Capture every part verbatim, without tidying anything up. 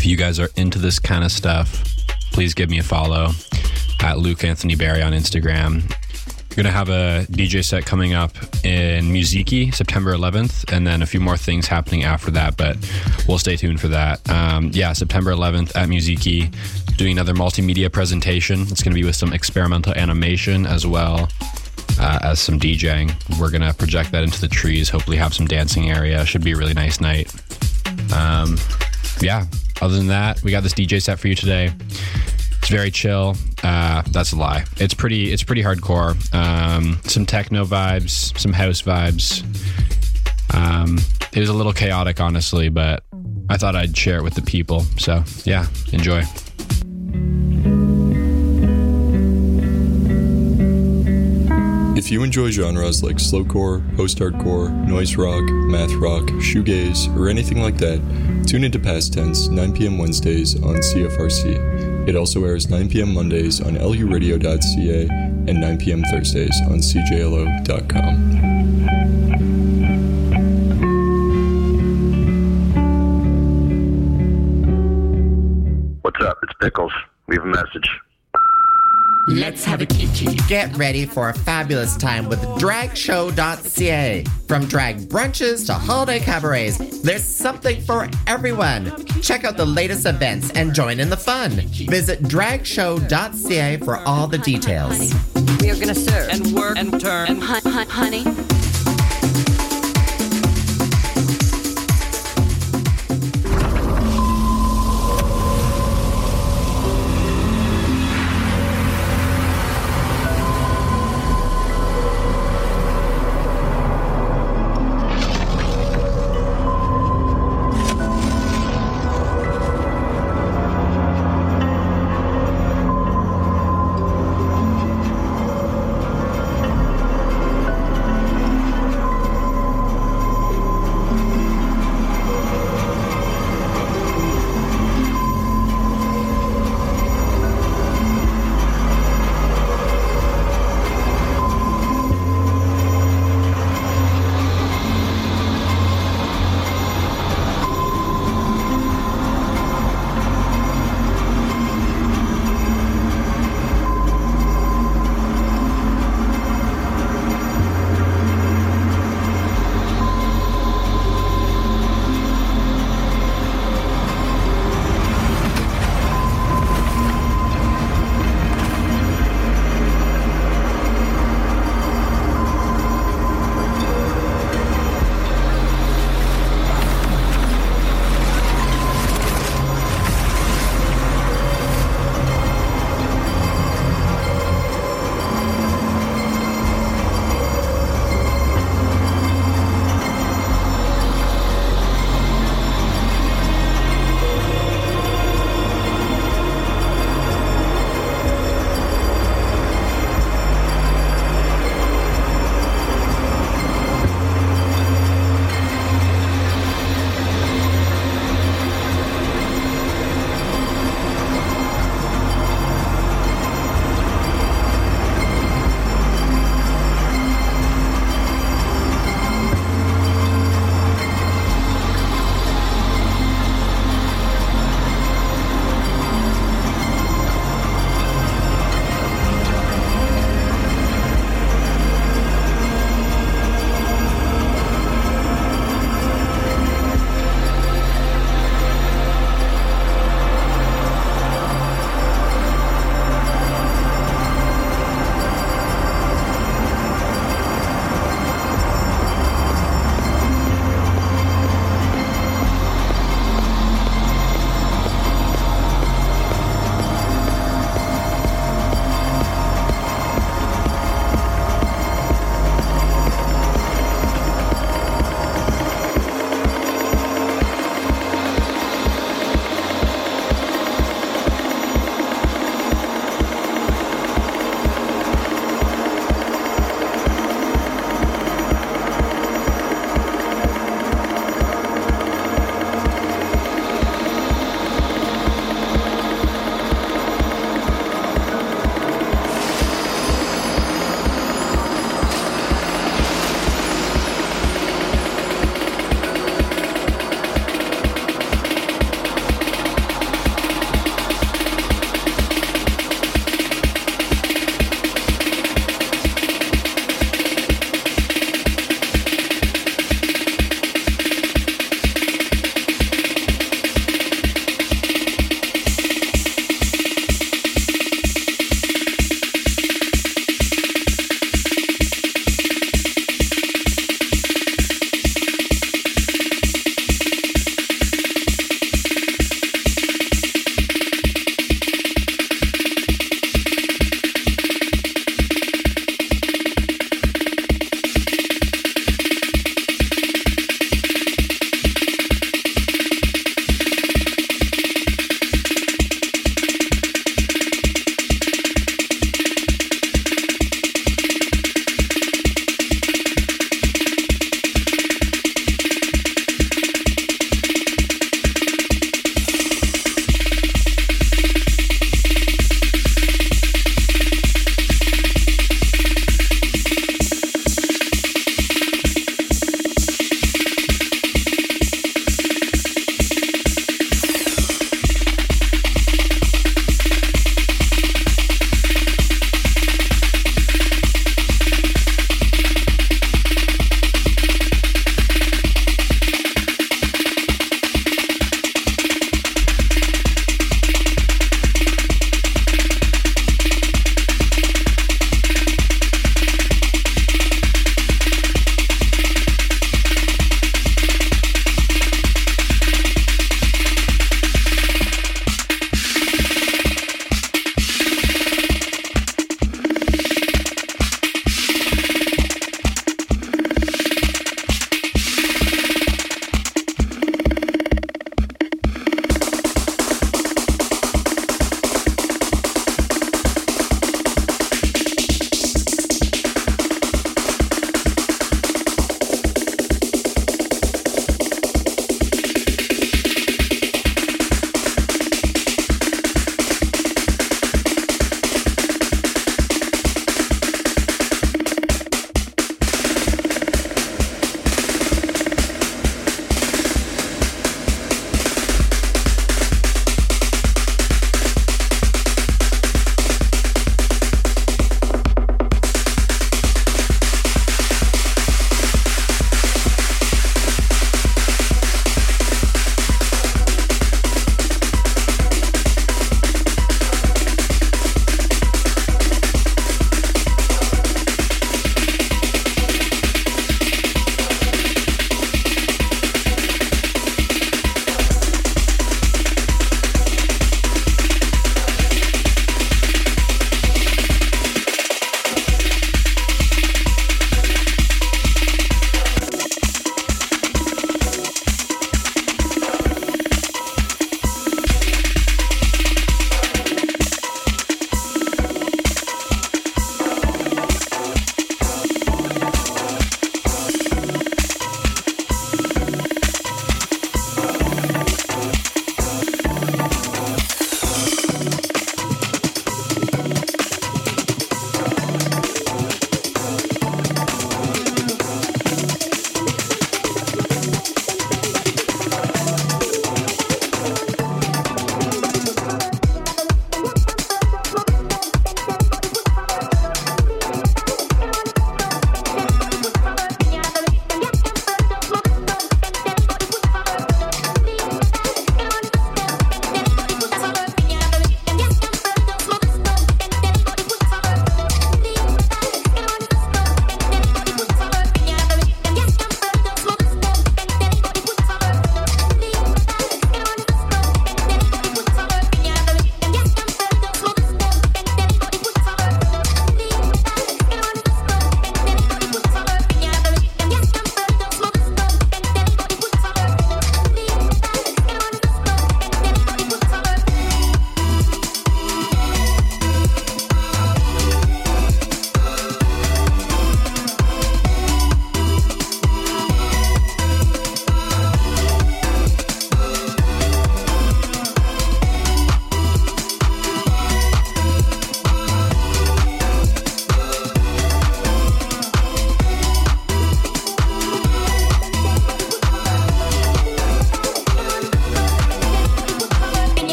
If you guys are into this kind of stuff, please give me a follow at Luke Anthony Barry on Instagram. We're going to have a D J set coming up in Muziki September eleventh, and then a few more things happening after that, but we'll stay tuned for that. Um, yeah, September eleventh at Muziki, doing another multimedia presentation. It's going to be with some experimental animation as well uh, as some DJing. We're going to project that into the trees, hopefully have some dancing area. Should be a really nice night. Um, yeah, other than that, we got this D J set for you today. It's very chill. Uh, that's a lie. It's pretty. It's pretty hardcore. Um, some techno vibes, some house vibes. Um, it was a little chaotic, honestly, but I thought I'd share it with the people. So yeah, enjoy. If you enjoy genres like slowcore, post-hardcore, noise rock, math rock, shoegaze, or anything like that, tune into Past Tense, nine p.m. Wednesdays on C F R C. It also airs nine p.m. Mondays on L U radio dot c a and nine p.m. Thursdays on c j l o dot com. What's up? It's Pickles. Leave a message. Let's have a kiki. Get ready for a fabulous time with drag show dot c a. From drag brunches to holiday cabarets, there's something for everyone. Check out the latest events and join in the fun. Visit drag show dot c a for all the details. We are going to serve and work and turn and hun- hun- honey.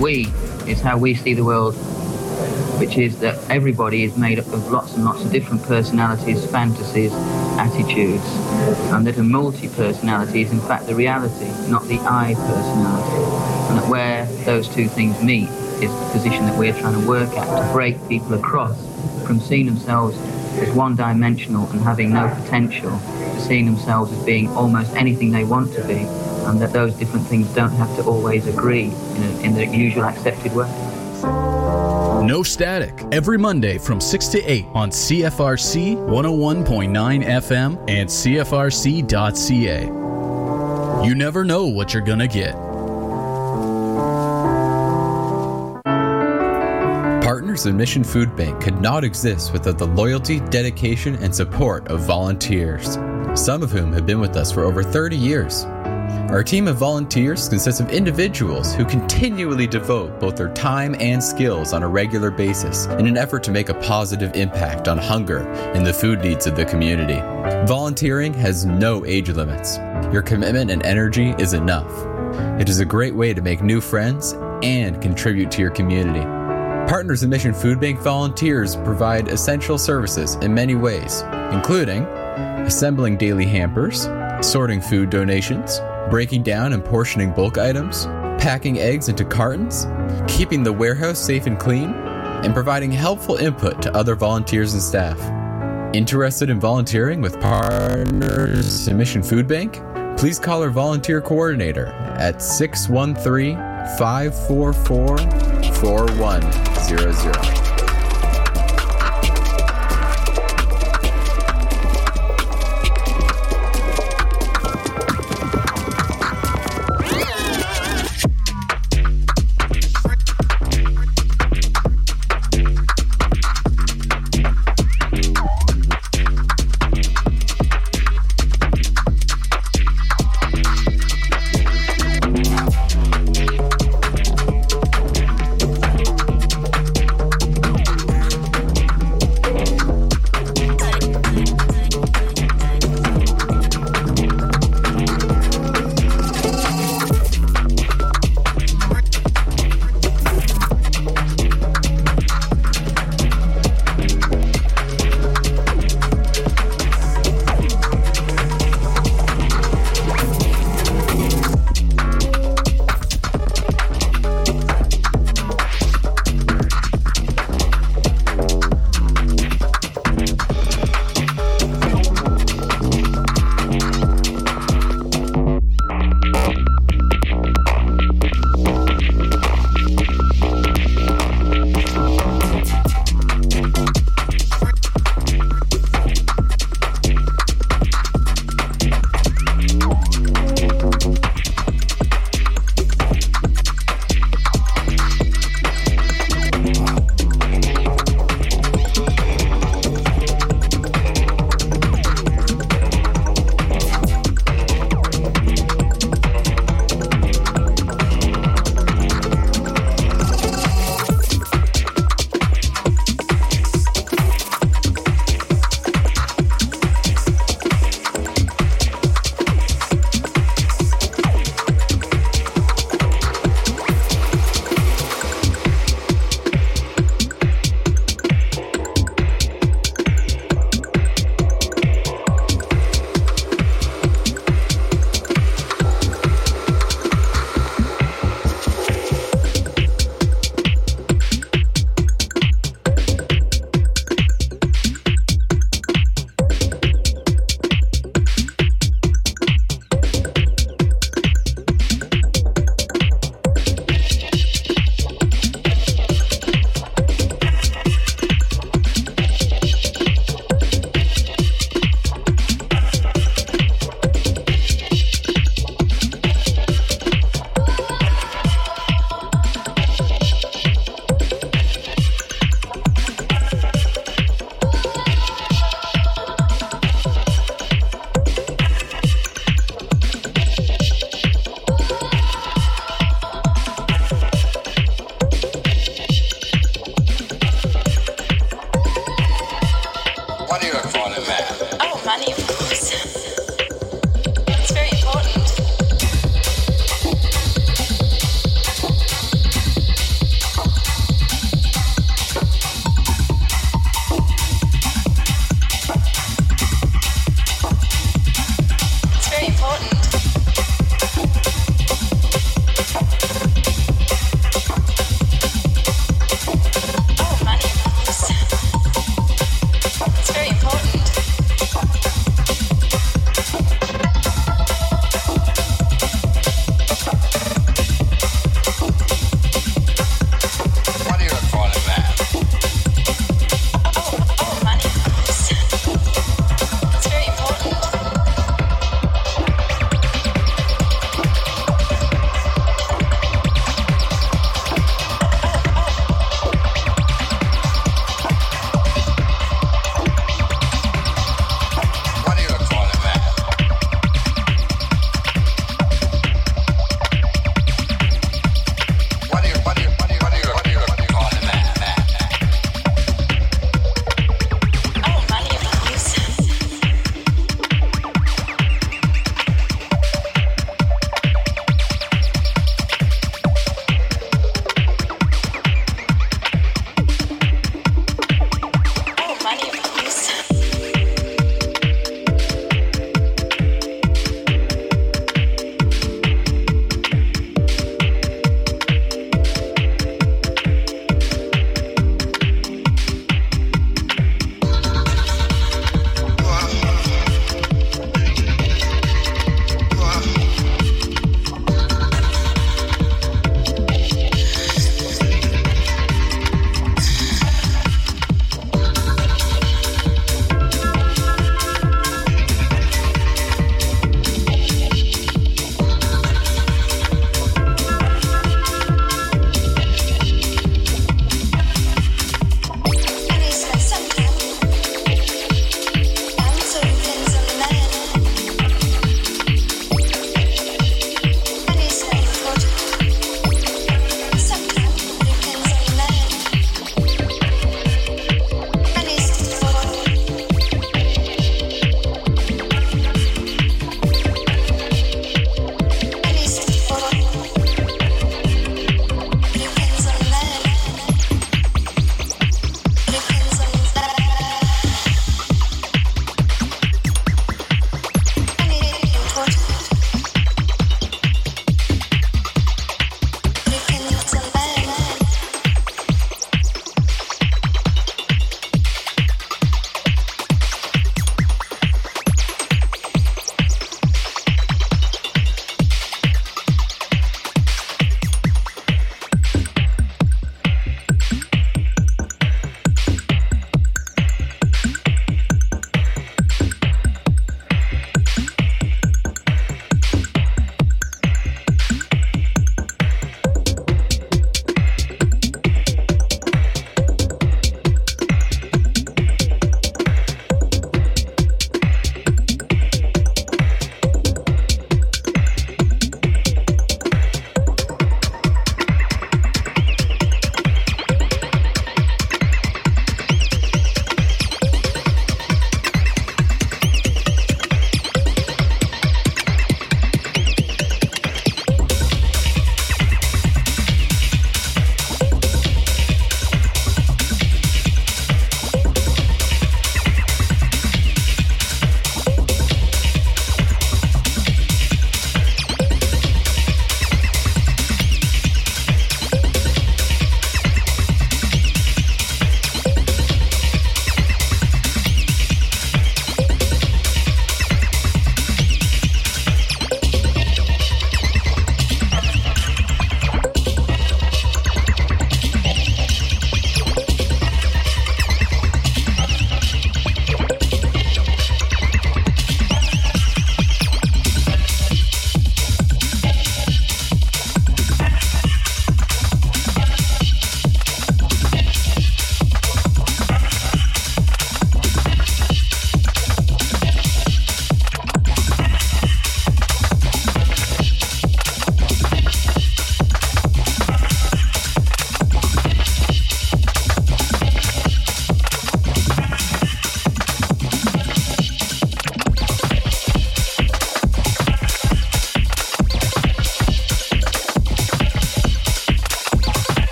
we is how we see the world, which is that everybody is made up of lots and lots of different personalities, fantasies, attitudes, and that a multi-personality is in fact the reality, not the I personality. And that where those two things meet is the position that we're trying to work at, to break people across from seeing themselves as one-dimensional and having no potential, to seeing themselves as being almost anything they want to be, and that those different things don't have to always agree in, a, in the usual accepted way. No Static, every Monday from six to eight on C F R C one oh one point nine F M and C F R C dot C A. You never know what you're gonna get. Partners in Mission Food Bank could not exist without the loyalty, dedication, and support of volunteers, some of whom have been with us for over thirty years. Our team of volunteers consists of individuals who continually devote both their time and skills on a regular basis in an effort to make a positive impact on hunger and the food needs of the community. Volunteering has no age limits. Your commitment and energy is enough. It is a great way to make new friends and contribute to your community. Partners in Mission Food Bank volunteers provide essential services in many ways, including assembling daily hampers, sorting food donations, breaking down and portioning bulk items, packing eggs into cartons, keeping the warehouse safe and clean, and providing helpful input to other volunteers and staff. Interested in volunteering with Partners in Mission Food Bank? Please call our volunteer coordinator at six one three, five four four, four one zero zero.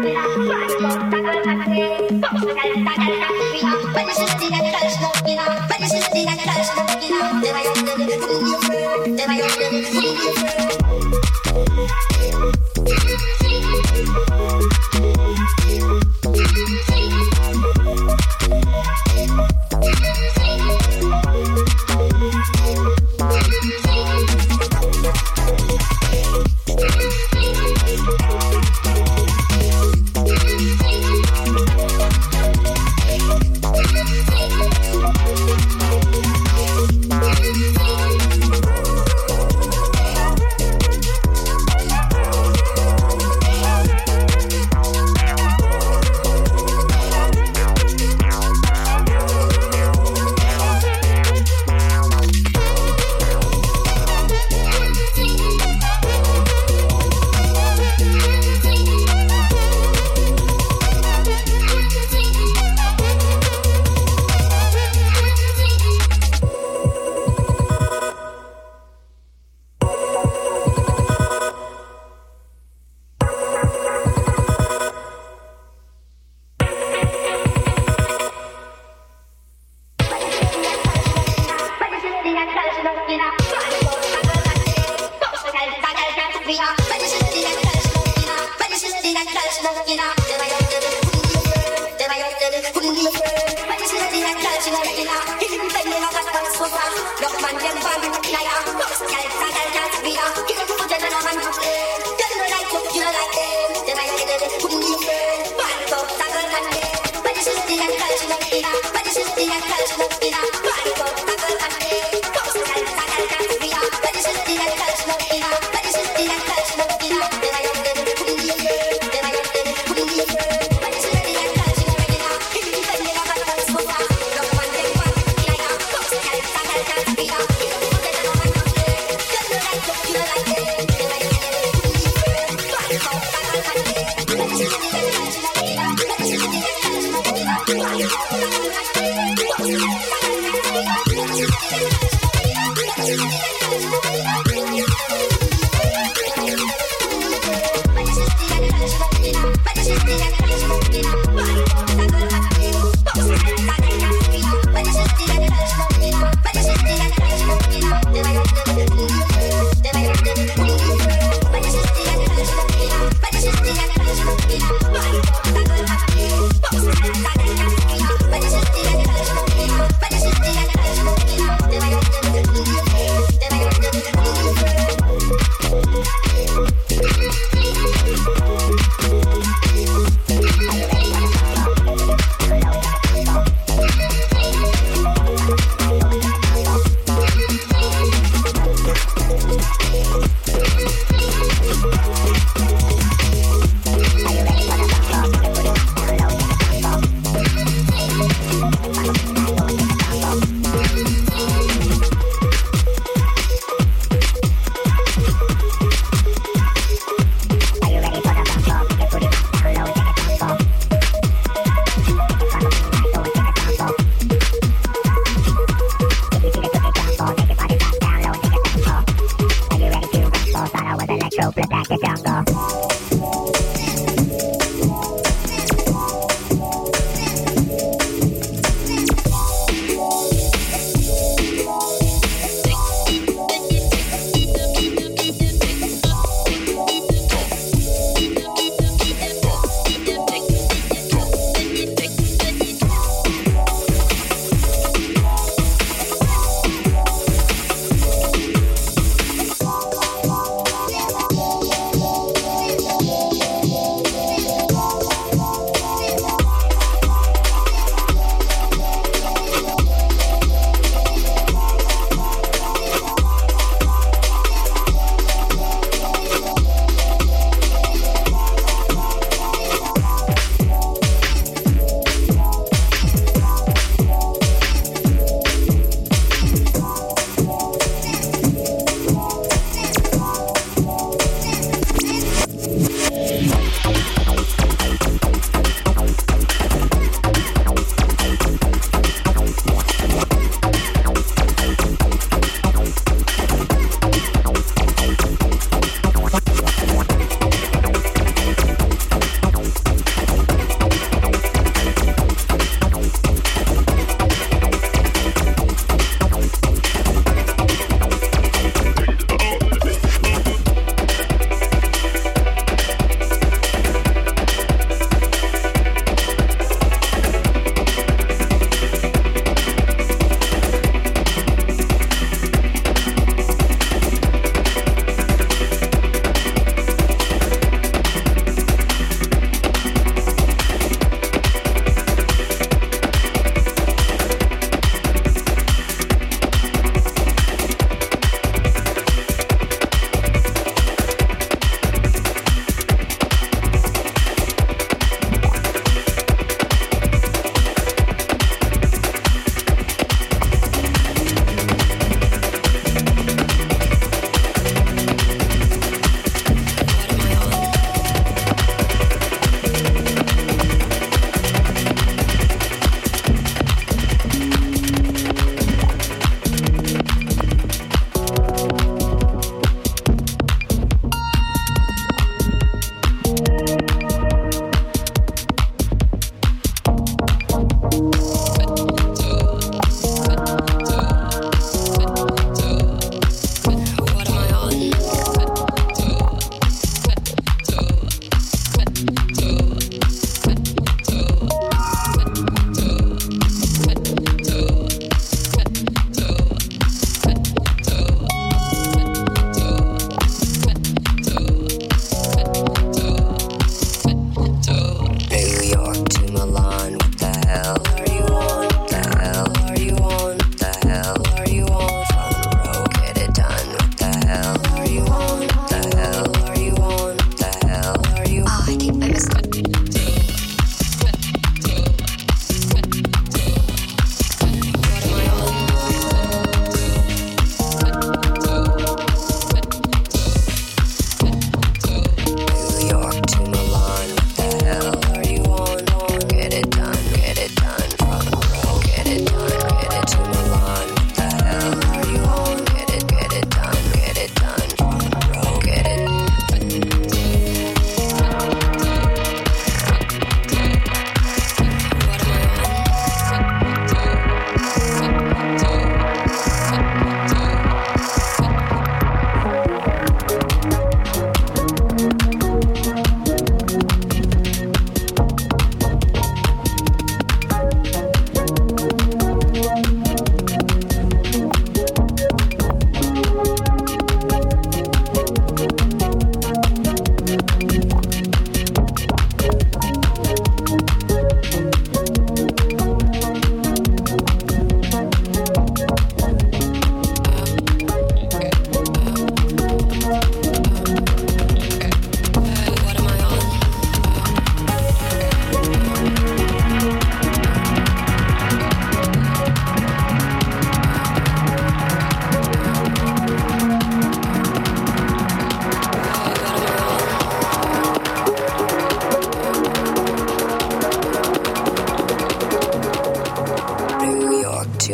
We'll be right back.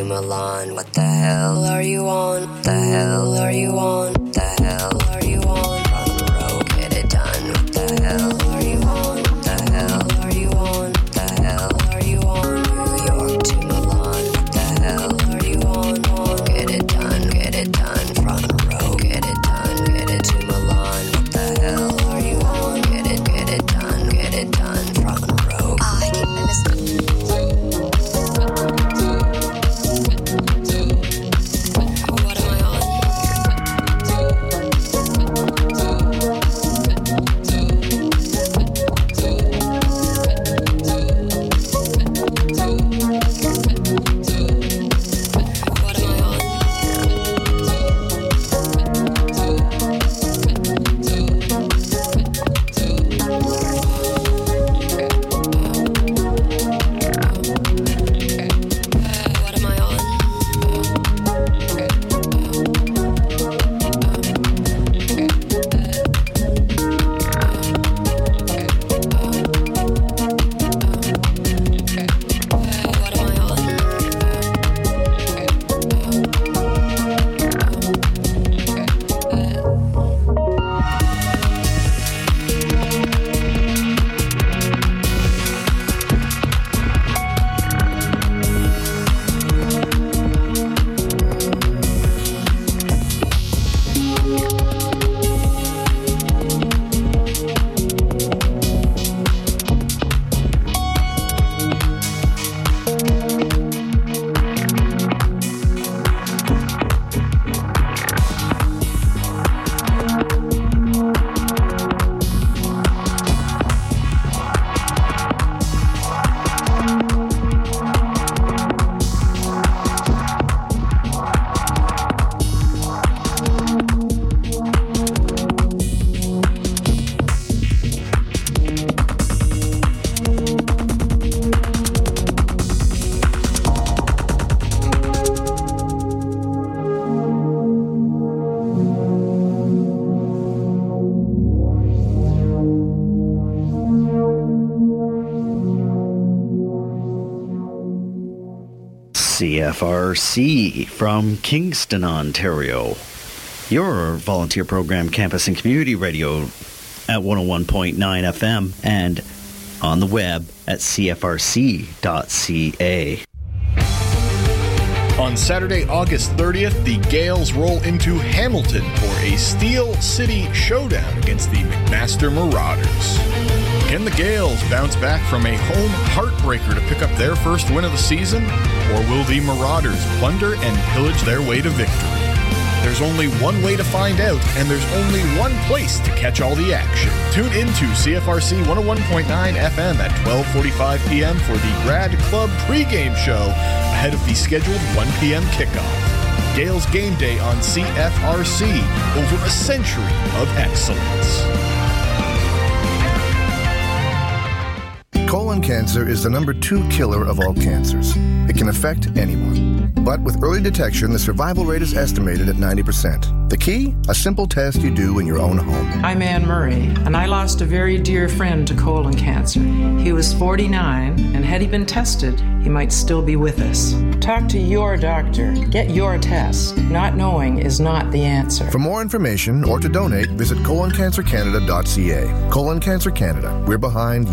to Milan. What the hell are you on? What the hell are you on? What the hell are you on? Front row, get it done. What the hell are you on? What the hell are you on? What the hell are you on? New York to Milan. What the hell are you on? on? Get it done, get it done. Front row, get it done. Get it to Milan. What the hell are you on? Get it, get it done, get it done. Front row. I keep missing. C F R C from Kingston, Ontario. Your volunteer program, campus and community radio at one oh one point nine F M and on the web at C F R C dot C A. On Saturday, August thirtieth, the Gales roll into Hamilton for a Steel City showdown against the McMaster Marauders. Can the Gales bounce back from a home heartbreaker to pick up their first win of the season? Or will the Marauders plunder and pillage their way to victory? There's only one way to find out, and there's only one place to catch all the action. Tune into C F R C one oh one point nine F M at twelve forty-five p.m. for the Grad Club pregame show ahead of the scheduled one p.m. kickoff. Gales Game Day on C F R C, over a century of excellence. Colon cancer is the number two killer of all cancers. It can affect anyone. But with early detection, the survival rate is estimated at ninety percent. The key? A simple test you do in your own home. I'm Anne Murray, and I lost a very dear friend to colon cancer. He was forty-nine, and had he been tested, he might still be with us. Talk to your doctor. Get your test. Not knowing is not the answer. For more information or to donate, visit colon cancer canada dot c a. Colon Cancer Canada. We're behind